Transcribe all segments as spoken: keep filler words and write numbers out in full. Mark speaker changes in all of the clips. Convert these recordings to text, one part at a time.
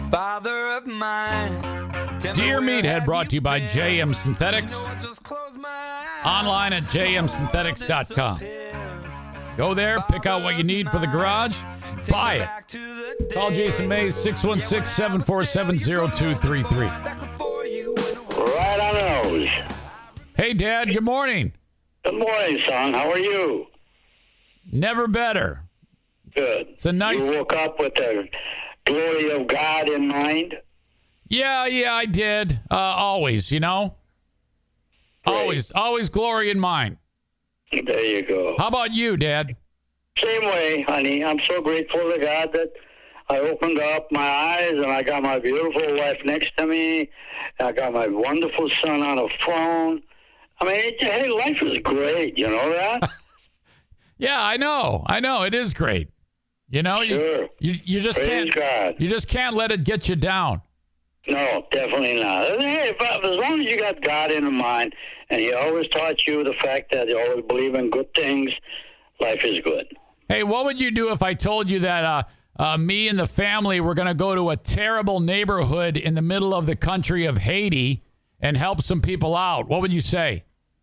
Speaker 1: father of mine.
Speaker 2: Dear Meathead, brought to you by J M Synthetics. Online at j m synthetics dot com. Go there, pick out what you need for the garage, buy it. Call Jason Mays, six one six, seven four seven, zero two three three.
Speaker 3: Right on the nose.
Speaker 2: Hey, Dad, good morning.
Speaker 3: Good morning, son. How are you?
Speaker 2: Never better.
Speaker 3: Good.
Speaker 2: It's a nice...
Speaker 3: You woke up with the glory of God in mind?
Speaker 2: Yeah, yeah, I did. Uh, always, you know?
Speaker 3: Great.
Speaker 2: Always, always glory in mind.
Speaker 3: There you go.
Speaker 2: How about you, Dad?
Speaker 3: Same way, honey. I'm so grateful to God that I opened up my eyes and I got my beautiful wife next to me. I got my wonderful son on a phone. I mean, it, hey, life is great. You know that?
Speaker 2: Yeah, I know. I know. It is great. You know,
Speaker 3: Sure.
Speaker 2: you, you, you just
Speaker 3: Praise
Speaker 2: can't.
Speaker 3: God.
Speaker 2: You just can't let it get you down.
Speaker 3: No, definitely not. Hey, if, as long as you got God in mind and He always taught you the fact that you always believe in good things, life is good.
Speaker 2: Hey, what would you do if I told you that uh, uh, me and the family were going to go to a terrible neighborhood in the middle of the country of Haiti and help some people out? What would you say?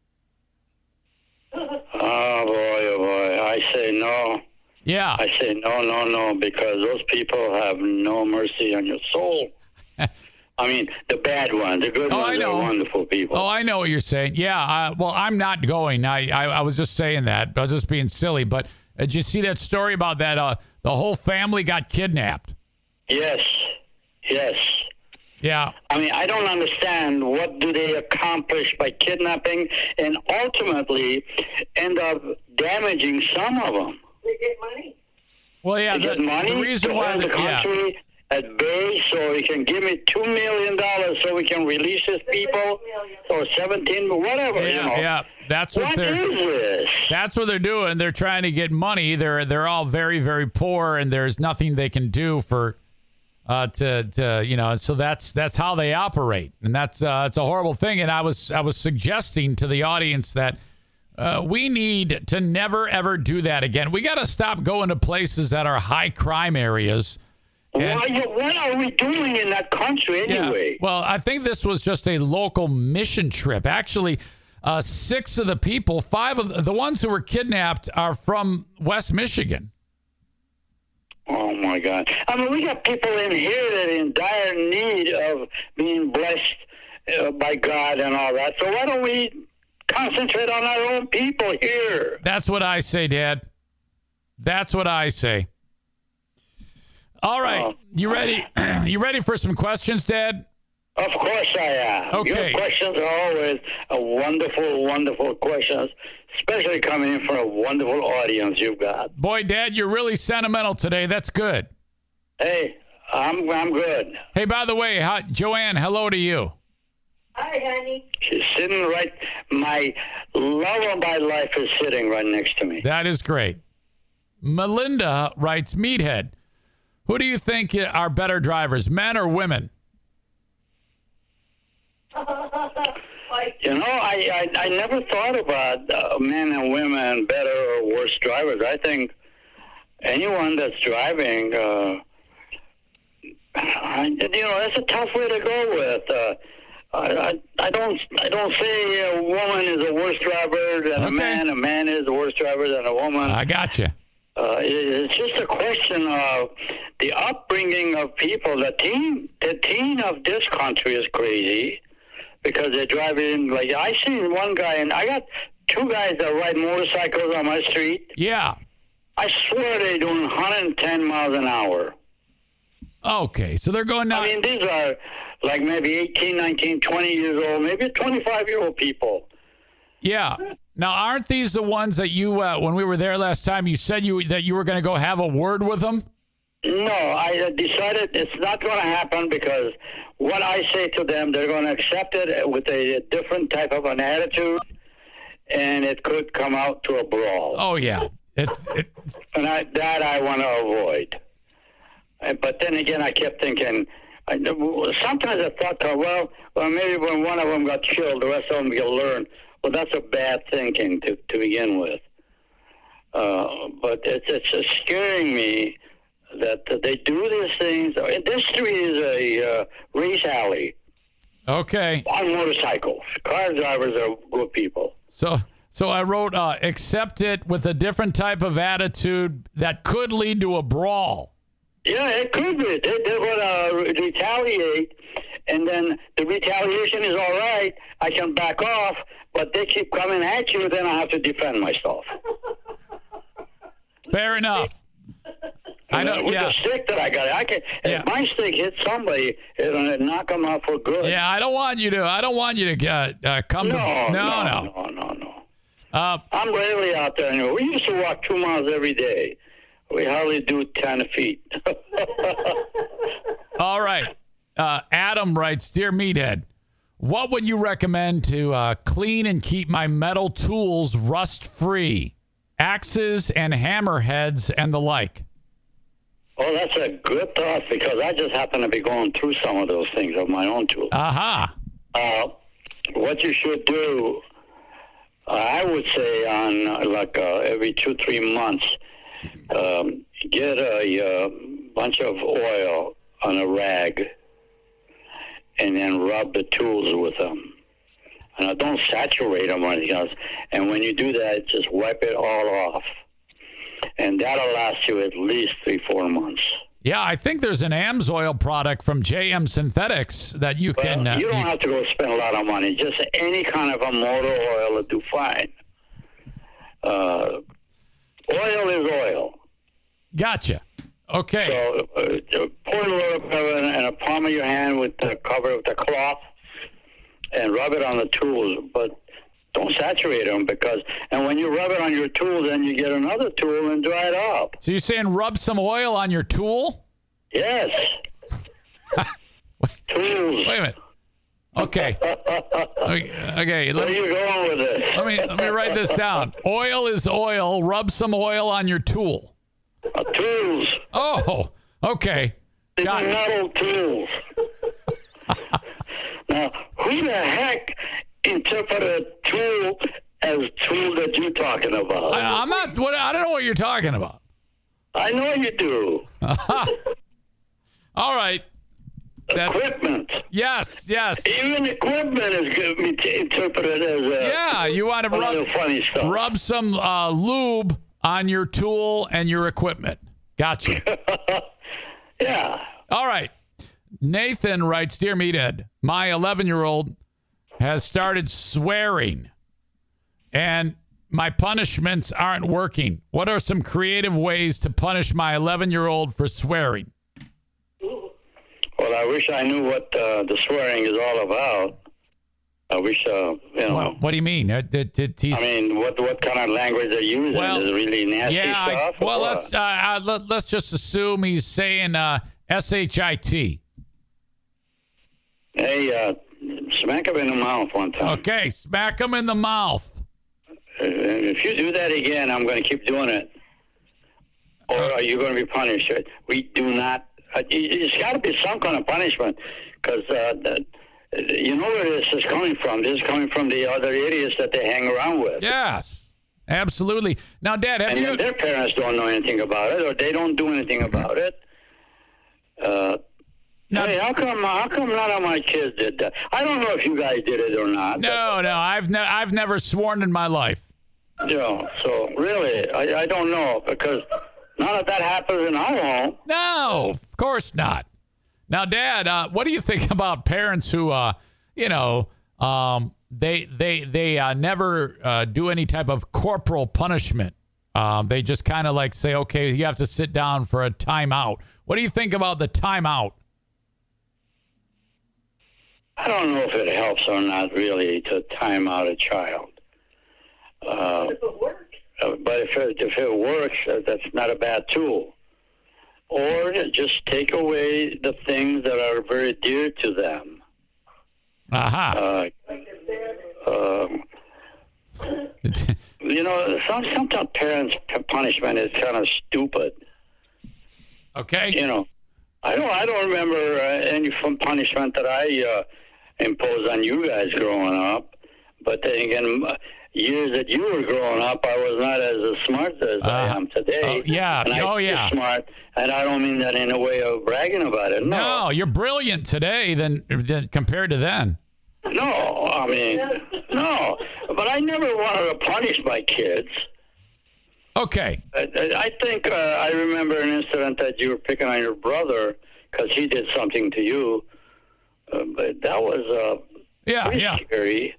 Speaker 3: Oh, boy, oh, boy. I say no.
Speaker 2: Yeah.
Speaker 3: I say no, no, no, because those people have no mercy on your soul. I mean, the bad ones. The good
Speaker 2: Oh,
Speaker 3: ones
Speaker 2: I know.
Speaker 3: are wonderful people.
Speaker 2: Oh, I know what you're saying. Yeah. Uh, well, I'm not going. I, I I was just saying that. I was just being silly. But uh, did you see that story about that? Uh, the whole family got kidnapped.
Speaker 3: Yes, yes.
Speaker 2: Yeah.
Speaker 3: I mean, I don't understand what do they accomplish by kidnapping and ultimately end up damaging some of them.
Speaker 4: They get money.
Speaker 2: Well, yeah.
Speaker 3: They
Speaker 2: The,
Speaker 3: get money
Speaker 2: the reason
Speaker 3: to
Speaker 2: why,
Speaker 3: hold
Speaker 2: the,
Speaker 3: the
Speaker 2: yeah.
Speaker 3: country at bay so he can give me two million dollars so we can release his people or seventeen, whatever.
Speaker 2: Yeah,
Speaker 3: you know.
Speaker 2: yeah. That's what,
Speaker 3: What
Speaker 2: they're.
Speaker 3: is this?
Speaker 2: That's what they're doing. They're trying to get money. They're they're all very very poor, and there's nothing they can do for uh to to you know. So that's that's how they operate, and that's uh it's a horrible thing. And I was I was suggesting to the audience that uh, we need to never ever do that again. We got to stop going to places that are high crime areas. And-
Speaker 3: Why, what are we doing in that country anyway?
Speaker 2: Yeah. Well, I think this was just a local mission trip. Actually, uh, six of the people, five of the, the ones who were kidnapped are from West Michigan.
Speaker 3: Oh, my God. I mean, we got people in here that are in dire need of being blessed uh, by God and all that. So why don't we concentrate on our own people here?
Speaker 2: That's what I say, Dad. That's what I say. All right.
Speaker 3: Oh.
Speaker 2: You ready? You ready for some questions, Dad?
Speaker 3: Of course I am.
Speaker 2: Okay.
Speaker 3: Your questions are always a wonderful, wonderful questions, especially coming in from a wonderful audience you've got.
Speaker 2: Boy, Dad, you're really sentimental today. That's good.
Speaker 3: Hey, I'm I'm good.
Speaker 2: Hey, by the way, hi, Joanne, hello to you.
Speaker 4: Hi, honey.
Speaker 3: She's sitting right, my love of my life is sitting right next to me.
Speaker 2: That is great. Melinda writes, Meathead, who do you think are better drivers, men or women?
Speaker 4: Like,
Speaker 3: You know, I, I, I never thought about uh, men and women better or worse drivers. I think anyone that's driving, uh, I, you know, that's a tough way to go with. Uh, I, I, I don't I don't say a woman is a worse driver than
Speaker 2: Okay.
Speaker 3: a man. A man is a worse driver than a woman.
Speaker 2: I got you.
Speaker 3: Uh, it, it's just a question of the upbringing of people. The teen, the teen of this country is crazy because they're driving. Like I seen one guy, and I got two guys that ride motorcycles on my street.
Speaker 2: Yeah.
Speaker 3: I swear they're doing one hundred ten miles an hour.
Speaker 2: Okay, so they're going now.
Speaker 3: I mean, these are like maybe eighteen, nineteen, twenty years old, maybe twenty-five-year-old people.
Speaker 2: Yeah. Now, aren't these the ones that you, uh, when we were there last time, you said you that you were going to go have a word with them?
Speaker 3: No, I decided it's not going to happen because what I say to them, they're going to accept it with a different type of an attitude, and it could come out to a brawl.
Speaker 2: Oh, yeah. It, it,
Speaker 3: And I, that I want to avoid. Uh, But then again, I kept thinking, I, sometimes I thought, uh, well, well, maybe when one of them got killed, the rest of them will learn. Well, that's a bad thinking to, to begin with. Uh, but it's, it's just scaring me that uh, they do these things. Industry is a uh, race alley
Speaker 2: Okay.
Speaker 3: on motorcycles. Car drivers are good people.
Speaker 2: So so I wrote, uh, accept it with a different type of attitude that could lead to a brawl.
Speaker 3: Yeah, it could be. They, they would uh, retaliate, and then the retaliation is all right. I can back off, but they keep coming at you, then I have to defend myself.
Speaker 2: Fair enough. I know,
Speaker 3: With
Speaker 2: yeah.
Speaker 3: the stick that I got, I can.
Speaker 2: Yeah.
Speaker 3: If my stick hits somebody, it'll knock them out for good.
Speaker 2: Yeah, I don't want you to, I don't want you to uh, uh, come
Speaker 3: No,
Speaker 2: to,
Speaker 3: no,
Speaker 2: no.
Speaker 3: no, no, no.
Speaker 2: Uh,
Speaker 3: I'm rarely out there anyway. We used to walk two miles every day. We hardly do ten feet.
Speaker 2: all right. Uh, Adam writes, Dear Meathead, what would you recommend to uh, clean and keep my metal tools rust-free? Axes and hammerheads and the like.
Speaker 3: Oh, that's a good thought, because I just happen to be going through some of those things of my own tools.
Speaker 2: Aha.
Speaker 3: Uh, what you should do, uh, I would say, on uh, like uh, every two, three months, um, get a uh, bunch of oil on a rag and then rub the tools with them. And uh, don't saturate them or anything else. And when you do that, just wipe it all off. And that'll last you at least three, four months.
Speaker 2: Yeah, I think there's an AMSOIL product from J M Synthetics that you
Speaker 3: Well,
Speaker 2: can. Uh,
Speaker 3: you don't have to go spend a lot of money. Just any kind of a motor oil will do fine. Uh, oil is oil.
Speaker 2: Gotcha. Okay.
Speaker 3: So uh, pour a little bit in, in a palm of your hand with the cover with the cloth and rub it on the tools, but don't saturate them, because, and when you rub it on your tool, then you get another tool and dry it up.
Speaker 2: So you're saying rub some oil on your tool?
Speaker 3: Yes. Tools.
Speaker 2: Wait a minute. Okay. Okay. okay.
Speaker 3: Where
Speaker 2: Let
Speaker 3: are
Speaker 2: me,
Speaker 3: you going with this?
Speaker 2: let me let me write this down. Oil is oil. Rub some oil on your tool.
Speaker 3: Uh, tools.
Speaker 2: Oh. Okay.
Speaker 3: These
Speaker 2: Got
Speaker 3: are
Speaker 2: it.
Speaker 3: metal tools. Now, who the heck interpreted tool as tool that you're talking about?
Speaker 2: I, I'm not. What I don't know what you're talking about.
Speaker 3: I know you do.
Speaker 2: All right. That-
Speaker 3: Equipment.
Speaker 2: yes. Yes.
Speaker 3: Even equipment is good to be interpreted as a
Speaker 2: Yeah. You want to
Speaker 3: a little
Speaker 2: rub
Speaker 3: funny stuff.
Speaker 2: rub some uh, lube on your tool and your equipment. Gotcha.
Speaker 3: Yeah.
Speaker 2: All right. Nathan writes, Dear Meathead, my eleven-year-old has started swearing, and my punishments aren't working. What are some creative ways to punish my eleven-year-old for swearing?
Speaker 3: Well, I wish I knew what uh, the swearing is all about. I wish, uh, you know.
Speaker 2: Well, what do you mean? Uh, did- did he's-
Speaker 3: I mean, what what kind of language they're using
Speaker 2: Well,
Speaker 3: is really nasty
Speaker 2: yeah. I-
Speaker 3: stuff. or
Speaker 2: well,
Speaker 3: what?
Speaker 2: let's uh, uh, let, let's just assume he's saying uh, S H I T.
Speaker 3: Hey, uh, smack him in the mouth one time.
Speaker 2: Okay, smack him in the mouth.
Speaker 3: Uh, if you do that again, I'm going to keep doing it. Or are you going to be punished? We do not. Uh, it's got to be some kind of punishment, because uh, the, you know where this is coming from. This is coming from the other idiots that they hang around with.
Speaker 2: Yes, absolutely. Now, Dad, have
Speaker 3: And
Speaker 2: you?
Speaker 3: then their parents don't know anything about it, or they don't do anything about it. Uh,
Speaker 2: Now-
Speaker 3: hey, how come? How come none of my kids did that? I don't know if you guys did it or not.
Speaker 2: No, no, I've ne- I've never sworn in my life.
Speaker 3: But, you know, so really, I, I don't know, because none of that happens in our home.
Speaker 2: No, of course not. Now, Dad, uh, what do you think about parents who, uh, you know, um, they they they uh, never uh, do any type of corporal punishment? Um, they just kind of like say, okay, you have to sit down for a timeout. What do you think about the timeout?
Speaker 3: I don't know if it helps or not, really, to time out a child. Uh,
Speaker 4: If it works.
Speaker 3: uh, but if it, if it works, uh, that's not a bad tool. Or just take away the things that are very dear to them.
Speaker 2: Aha.
Speaker 3: Uh, um, you know, some, sometimes parents' p- punishment is kind of stupid.
Speaker 2: okay.
Speaker 3: You know, I don't. I don't remember uh, any fun punishment that I uh, imposed on you guys growing up. But then again, uh, years that you were growing up, I was not as smart as uh, I am today.
Speaker 2: Oh, yeah.
Speaker 3: And I
Speaker 2: oh, yeah.
Speaker 3: smart, and I don't mean that in a way of bragging about it. No,
Speaker 2: no you're brilliant today than, than compared to then.
Speaker 3: No, I mean, no. But I never wanted to punish my kids.
Speaker 2: Okay.
Speaker 3: I, I think uh, I remember an incident that you were picking on your brother because he did something to you. Uh, but that was uh,
Speaker 2: yeah,
Speaker 3: pretty
Speaker 2: yeah.
Speaker 3: scary.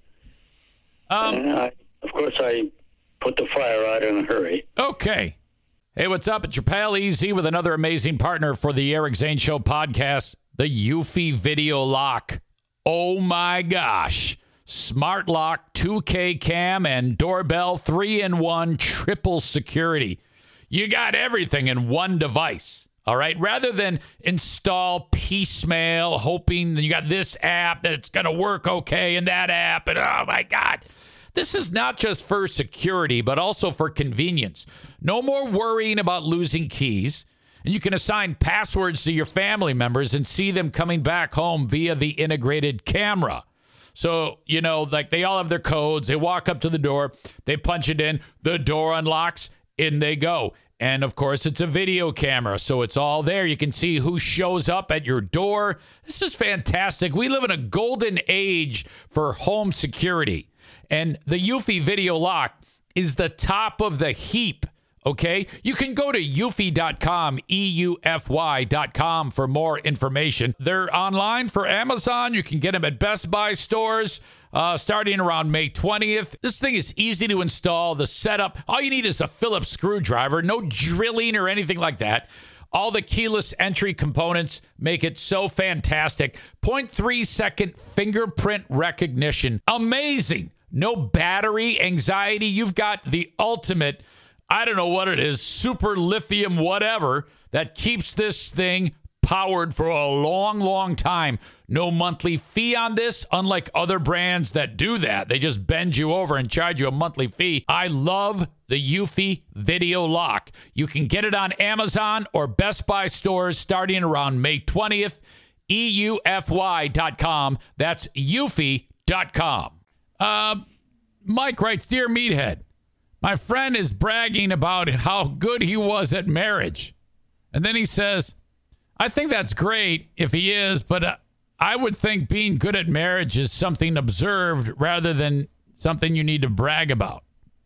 Speaker 2: Um,
Speaker 3: and I, of course, I put the fire out in a hurry.
Speaker 2: Okay. Hey, what's up? It's your pal Easy with another amazing partner for the Eric Zane Show podcast, the Eufy Video Lock. Oh, my gosh. Smart lock, two K cam, and doorbell, three in one, triple security. You got everything in one device, all right? Rather than install piecemeal, hoping that you got this app, that it's going to work okay, and that app, and oh, my God. This is not just for security, but also for convenience. No more worrying about losing keys. And you can assign passwords to your family members and see them coming back home via the integrated camera. So, you know, like they all have their codes. They walk up to the door. They punch it in. The door unlocks. In they go. And, of course, it's a video camera. So it's all there. You can see who shows up at your door. This is fantastic. We live in a golden age for home security. And the Eufy Video Lock is the top of the heap. Okay, you can go to eufy dot com, E U F Y dot com for more information. They're online for Amazon. You can get them at Best Buy stores uh, starting around May twentieth. This thing is easy to install. The setup, all you need is a Phillips screwdriver, no drilling or anything like that. All the keyless entry components make it so fantastic. zero point three second fingerprint recognition. Amazing. No battery anxiety. You've got the ultimate, I don't know what it is, super lithium whatever that keeps this thing powered for a long, long time. No monthly fee on this, unlike other brands that do that. They just bend you over and charge you a monthly fee. I love the Eufy Video Lock. You can get it on Amazon or Best Buy stores starting around May twentieth. E U F Y dot com. That's eufy dot com. Uh, Mike writes, Dear Meathead, my friend is bragging about how good he was at marriage. And then he says, I think that's great if he is, but uh, I would think being good at marriage is something observed rather than something you need to brag about.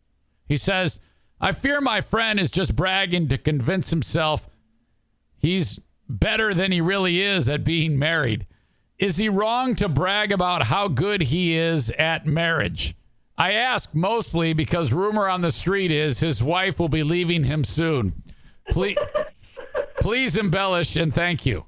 Speaker 2: He says, I fear my friend is just bragging to convince himself he's better than he really is at being married. Is he wrong to brag about how good he is at marriage? I ask mostly because rumor on the street is his wife will be leaving him soon. Please, please embellish and thank you.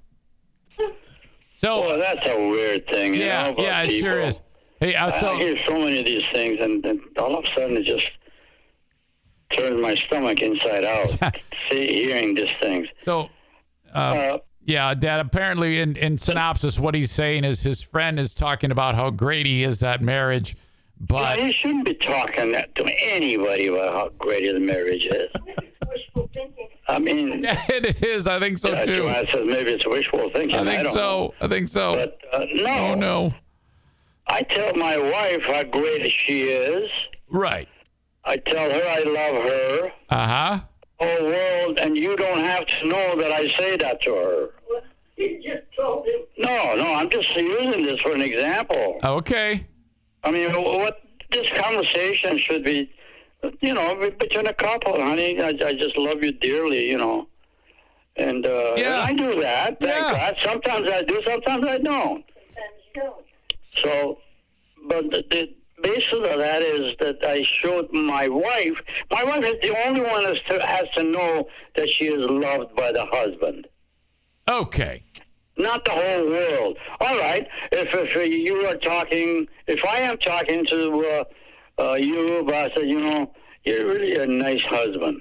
Speaker 2: So,
Speaker 3: well, that's a weird thing. You
Speaker 2: yeah,
Speaker 3: know, about
Speaker 2: yeah, it
Speaker 3: people.
Speaker 2: sure is. Hey, I'll
Speaker 3: I,
Speaker 2: tell-
Speaker 3: I hear so many of these things, and, and all of a sudden it just turns my stomach inside out. See, hearing these things.
Speaker 2: So, uh,
Speaker 3: Uh,
Speaker 2: yeah, Dad, apparently in, in synopsis, what he's saying is his friend is talking about how great he is at marriage, but...
Speaker 3: you shouldn't be talking that to anybody about how great his marriage is.
Speaker 4: Wishful thinking.
Speaker 3: I mean,
Speaker 2: it is. I think so,
Speaker 3: uh,
Speaker 2: too.
Speaker 3: Joanne says maybe it's wishful thinking.
Speaker 2: I think
Speaker 3: don't
Speaker 2: so.
Speaker 3: know.
Speaker 2: I think so.
Speaker 3: But uh, no,
Speaker 2: Oh, no.
Speaker 3: I tell my wife how great she is.
Speaker 2: Right.
Speaker 3: I tell her I love her.
Speaker 2: Uh-huh.
Speaker 3: Whole world, and you don't have to know that I say that to her.
Speaker 4: Well, you just told him.
Speaker 3: No, no, I'm just using this for an example.
Speaker 2: Okay.
Speaker 3: I mean, what this conversation should be, you know, between a couple, honey. I, I just love you dearly, you know. And, uh,
Speaker 2: Yeah.
Speaker 3: and I do that, thank
Speaker 2: Yeah.
Speaker 3: God. Sometimes I do, sometimes I don't.
Speaker 4: Sometimes you don't.
Speaker 3: So, but the, the basis of that is that I showed my wife. My wife is the only one that has to, has to know that she is loved by the husband.
Speaker 2: Okay.
Speaker 3: Not the whole world. All right. If if you are talking, if I am talking to uh, uh, you, I said, you know, you're really a nice husband.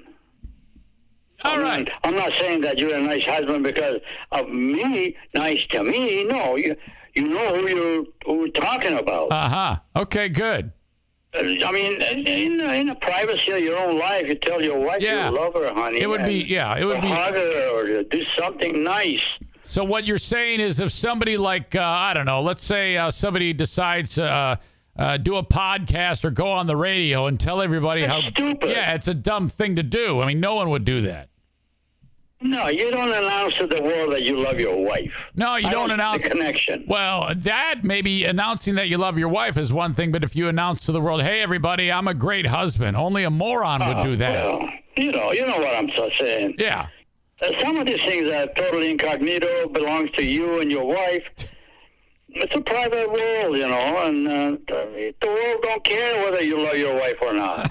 Speaker 2: All
Speaker 3: I'm
Speaker 2: right.
Speaker 3: Not, I'm not saying that you're a nice husband because of me, nice to me. No, you you know who you're who you're talking about.
Speaker 2: Uh-huh. Okay, good.
Speaker 3: I mean, in, in the privacy of your own life, you tell your wife
Speaker 2: Yeah.
Speaker 3: you love her, honey.
Speaker 2: It would be,
Speaker 3: and
Speaker 2: yeah, it would be.
Speaker 3: hug her or to do something nice.
Speaker 2: So what you're saying is if somebody like, uh, I don't know, let's say uh, somebody decides uh, uh, do a podcast or go on the radio and tell everybody
Speaker 3: That's
Speaker 2: how
Speaker 3: stupid.
Speaker 2: Yeah, it's a dumb thing to do. I mean, no one would do that.
Speaker 3: No, you don't announce to the world that you love your wife.
Speaker 2: No, you
Speaker 3: I
Speaker 2: don't
Speaker 3: see
Speaker 2: announce
Speaker 3: the connection.
Speaker 2: Well, that maybe announcing that you love your wife is one thing, but if you announce to the world, "Hey, everybody, I'm a great husband," only a moron would do that.
Speaker 3: Well, you know, you know what I'm so saying.
Speaker 2: Yeah.
Speaker 3: Uh, Some of these things are totally incognito, belongs to you and your wife. It's a private world, you know, and uh, the the world don't care whether you love your wife or not.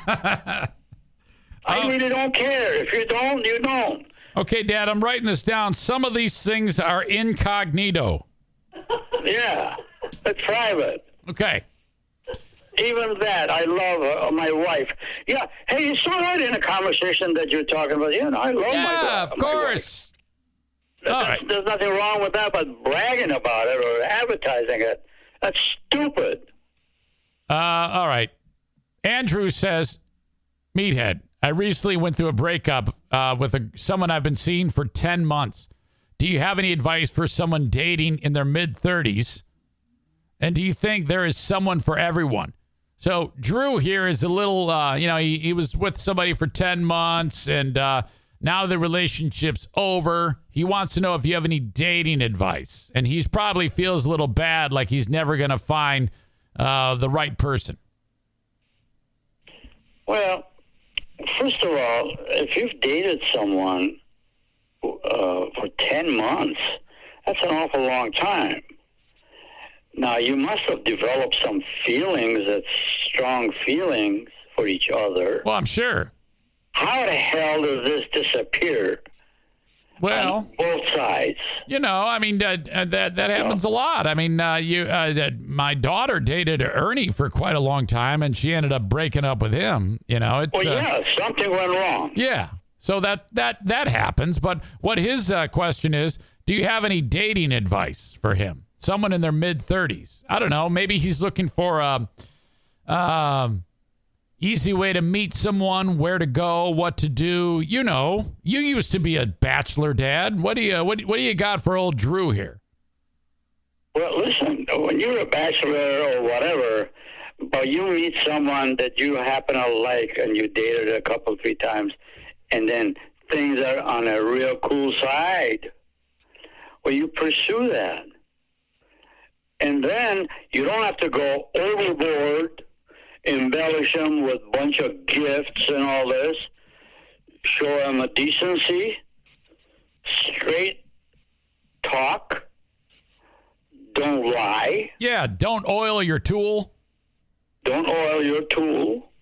Speaker 3: I
Speaker 2: Oh.
Speaker 3: really don't care. If you don't, you don't.
Speaker 2: Okay, Dad, I'm writing this down. Some of these things are incognito.
Speaker 3: Yeah, it's private.
Speaker 2: Okay.
Speaker 3: Even that, I love uh, my wife. Yeah, hey, it's all right in a conversation that you're talking about. Yeah, I love my
Speaker 2: Yeah,
Speaker 3: wife.
Speaker 2: of
Speaker 3: my wife.
Speaker 2: course.
Speaker 3: There's,
Speaker 2: All right.
Speaker 3: there's nothing wrong with that, but bragging about it or advertising it, that's stupid.
Speaker 2: Uh, all right. Andrew says, Meathead, I recently went through a breakup uh, with a, someone I've been seeing for ten months. Do you have any advice for someone dating in their mid-thirties? And do you think there is someone for everyone? So Drew here is a little, uh, you know, he, he was with somebody for ten months, and uh, now the relationship's over. He wants to know if you have any dating advice. And he probably feels a little bad, like he's never going to find uh, the right person.
Speaker 3: Well, first of all, if you've dated someone uh, for ten months, that's an awful long time. Now, you must have developed some feelings, that's strong feelings for each other.
Speaker 2: Well, I'm sure.
Speaker 3: How the hell does this disappear
Speaker 2: Well,
Speaker 3: on both sides?
Speaker 2: you know, I mean, uh, uh, that that happens a lot. I mean, uh, you, uh, that my daughter dated Ernie for quite a long time, and she ended up breaking up with him. You know, it's
Speaker 3: Well,
Speaker 2: uh,
Speaker 3: yeah, something went wrong.
Speaker 2: yeah. So that that that happens. But what his uh, question is, do you have any dating advice for him? Someone in their mid thirties. I don't know. Maybe he's looking for a um, easy way to meet someone, where to go, what to do. You know, you used to be a bachelor, Dad. What do you what, what do you got for old Drew here?
Speaker 3: Well, listen, when you're a bachelor or whatever, but you meet someone that you happen to like and you dated a couple, three times, and then things are on a real cool side, well, you pursue that. And then you don't have to go overboard, embellish them with a bunch of gifts and all this. Show them a decency, straight talk. Don't lie.
Speaker 2: Yeah, don't oil your tool.
Speaker 3: Don't oil your tool.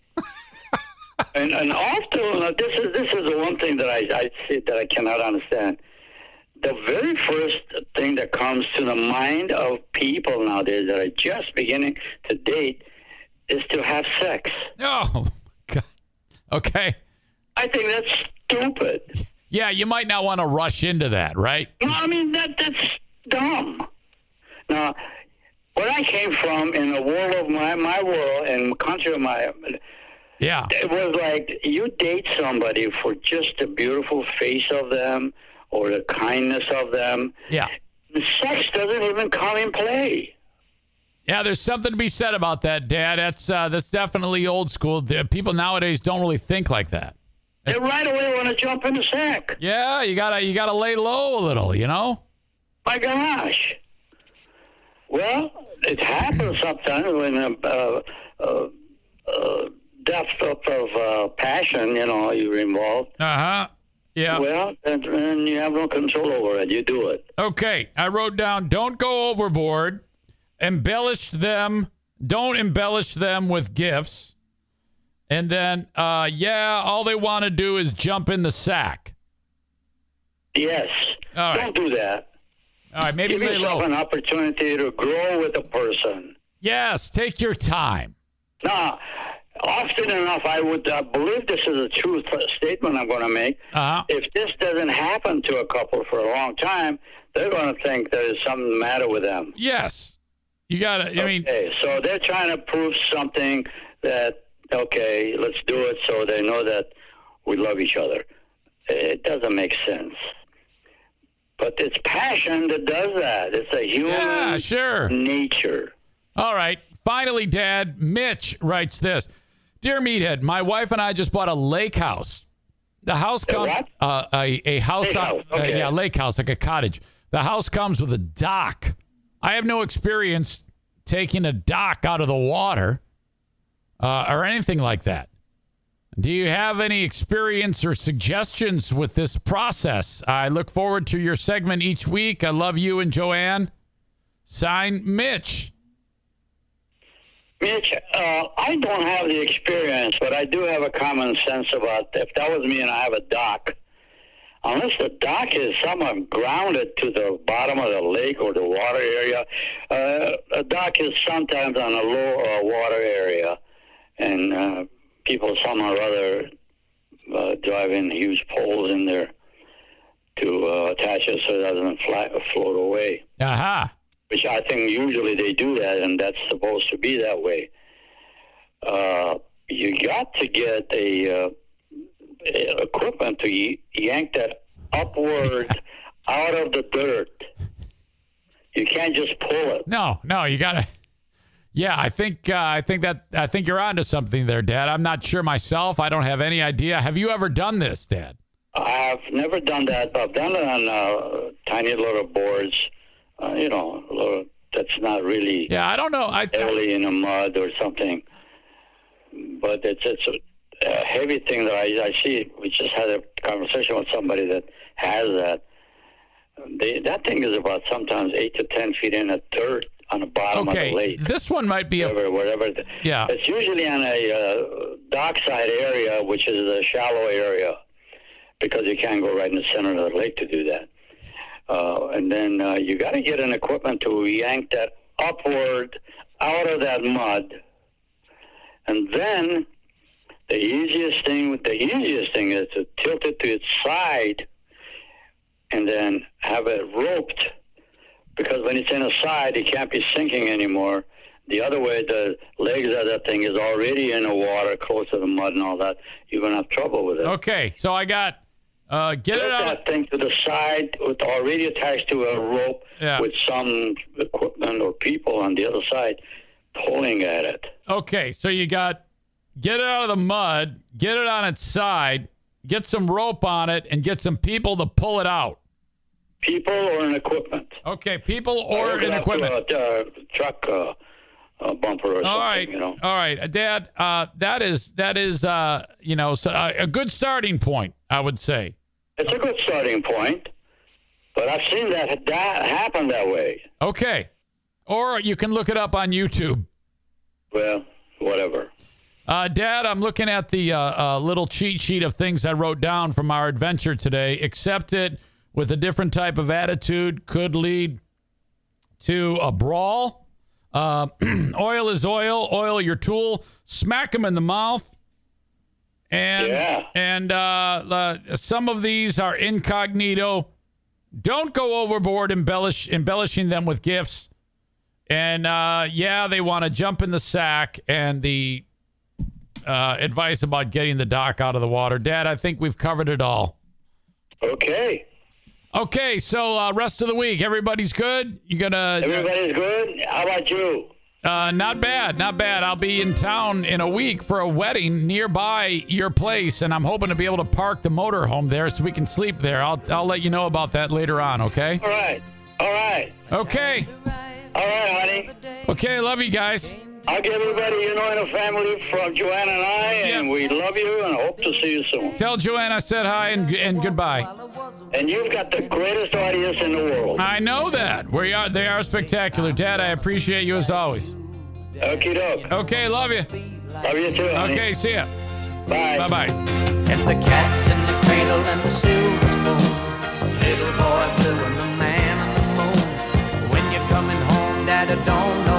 Speaker 3: and and often uh, this is this is the one thing that I I see that I cannot understand. The very first thing that comes to the mind of people nowadays that are just beginning to date is to have sex.
Speaker 2: Oh, God. Okay.
Speaker 3: I think that's stupid.
Speaker 2: Yeah, you might not want to rush into that, right?
Speaker 3: No, I mean that that's dumb. Now, where I came from in the world of my my world and country of my,
Speaker 2: Yeah.
Speaker 3: it was like you date somebody for just the beautiful face of them or the kindness of them.
Speaker 2: Yeah.
Speaker 3: The sex doesn't even come in play.
Speaker 2: Yeah, there's something to be said about that, Dad. That's uh, that's definitely old school. The people nowadays don't really think like that.
Speaker 3: They right away want to jump in the sack.
Speaker 2: Yeah, you gotta you gotta lay low a little, you know.
Speaker 3: My gosh. Well, it happens sometimes when a uh, uh, uh, depth of, of uh, passion, you know, you're involved.
Speaker 2: Uh huh. Yeah.
Speaker 3: Well, and, and you have no control over it. You do it.
Speaker 2: Okay, I wrote down. Don't go overboard. Embellish them. Don't embellish them with gifts. And then, uh, yeah, all they want to do is jump in the sack.
Speaker 3: Yes.
Speaker 2: All right.
Speaker 3: Don't do that.
Speaker 2: All right, maybe
Speaker 3: Give
Speaker 2: lay
Speaker 3: yourself
Speaker 2: low.
Speaker 3: an opportunity to grow with a person.
Speaker 2: Yes, take your time.
Speaker 3: Now, often enough, I would uh, believe this is a true th- statement I'm going to make.
Speaker 2: Uh-huh.
Speaker 3: If this doesn't happen to a couple for a long time, they're going to think there's something the matter with them.
Speaker 2: Yes. You got to, I mean,
Speaker 3: Okay, so they're trying to prove something that, okay, let's do it so they know that we love each other. It doesn't make sense. But it's passion that does that. It's a human
Speaker 2: yeah, sure.
Speaker 3: nature.
Speaker 2: All right. finally, Dad, Mitch writes this. Dear Meathead, my wife and I just bought a lake house. The house comes
Speaker 3: what?
Speaker 2: uh, a a house,
Speaker 3: Lake
Speaker 2: on,
Speaker 3: house, okay.
Speaker 2: uh, yeah, lake house, like a cottage. The house comes with a dock. I have no experience taking a dock out of the water uh, or anything like that. Do you have any experience or suggestions with this process? I look forward to your segment each week. I love you and Joanne. Signed, Mitch.
Speaker 3: Mitch, uh, I don't have the experience, but I do have a common sense about if that was me and I have a dock. Unless the dock is somewhat grounded to the bottom of the lake or the water area, uh, a dock is sometimes on a low uh, water area, and uh, people somehow or other uh, drive in huge poles in there to uh, attach it so it doesn't fly, float away.
Speaker 2: Aha. Uh-huh.
Speaker 3: Which I think usually they do that, and that's supposed to be that way. Uh, you got to get a, uh, a equipment to y- yank that upward out of the dirt. You can't just pull it.
Speaker 2: No, no, you gotta. Yeah, I think uh, I think that I think you're onto something there, Dad. I'm not sure myself. I don't have any idea. Have you ever done this, Dad?
Speaker 3: I've never done that. I've done it on uh, tiny little boards. Uh, you know, a little, that's not really
Speaker 2: Yeah, I don't know. I th-
Speaker 3: heavily in the mud or something. But it's it's a, a heavy thing that I, I see. We just had a conversation with somebody that has that. They, that thing is about sometimes eight to ten feet in the dirt on the bottom of
Speaker 2: okay,
Speaker 3: the lake.
Speaker 2: this one might be a.
Speaker 3: Whatever, whatever. the-
Speaker 2: Yeah.
Speaker 3: It's usually on a uh, dockside area, which is a shallow area, because you can't go right in the center of the lake to do that. Uh, and then uh, you got to get an equipment to yank that upward out of that mud. And then the easiest thing, the easiest thing is to tilt it to its side, and then have it roped. Because when it's in the side, it can't be sinking anymore. The other way, the legs of that thing is already in the water, close to the mud and all that. You're gonna have trouble with it.
Speaker 2: Okay, so I got. Uh, get
Speaker 3: Put
Speaker 2: it out.
Speaker 3: that thing to the side, with already attached to a rope,
Speaker 2: Yeah.
Speaker 3: with some equipment or people on the other side pulling at it.
Speaker 2: Okay, so you got get it out of the mud, get it on its side, get some rope on it, and get some people to pull it out.
Speaker 3: People or an equipment.
Speaker 2: Okay, people or
Speaker 3: Hook it
Speaker 2: an
Speaker 3: up to
Speaker 2: equipment.
Speaker 3: A, uh, truck uh, uh, bumper or something.
Speaker 2: All right,
Speaker 3: You know.
Speaker 2: all right, Dad. Uh, that is that is uh, you know so, uh, a good starting point, I would say.
Speaker 3: It's a good starting point, but I've seen that that happen that way.
Speaker 2: Okay, or you can look it up on YouTube.
Speaker 3: Well, whatever.
Speaker 2: Uh, Dad, I'm looking at the uh, uh, little cheat sheet of things I wrote down from our adventure today. Accept it with a different type of attitude could lead to a brawl. Uh, oil is oil. Oil your tool. Smack him in the mouth. And
Speaker 3: Yeah.
Speaker 2: and uh, uh, some of these are incognito. Don't go overboard embellish, embellishing them with gifts. And uh, yeah, they want to jump in the sack. And the uh, advice about getting the dock out of the water. Dad, I think we've covered it all.
Speaker 3: Okay.
Speaker 2: Okay, so uh, rest of the week, everybody's good? You gonna?
Speaker 3: Everybody's good? How about you?
Speaker 2: Uh, not bad, not bad. I'll be in town in a week for a wedding nearby your place, and I'm hoping to be able to park the motorhome there so we can sleep there. I'll I'll let you know about that later on. Okay?
Speaker 3: All right. All right.
Speaker 2: Okay.
Speaker 3: All right, honey.
Speaker 2: Okay. Love you guys.
Speaker 3: I'll give everybody you know in the family from Joanna and I, and
Speaker 2: Yeah.
Speaker 3: we love you and hope to see you soon.
Speaker 2: Tell Joanne I said hi and and goodbye.
Speaker 3: And you've got the greatest audience in the world.
Speaker 2: I know that. We are. They are spectacular, Dad. I appreciate you as always.
Speaker 3: Okie doke.
Speaker 2: Okay. Love you.
Speaker 3: Love you too, honey.
Speaker 2: Okay. See ya.
Speaker 3: Bye.
Speaker 2: Bye bye.
Speaker 5: And the cat's in the cradle and the silver spoon, little boy blue and the man on the moon. When you're coming home, Dad, I don't know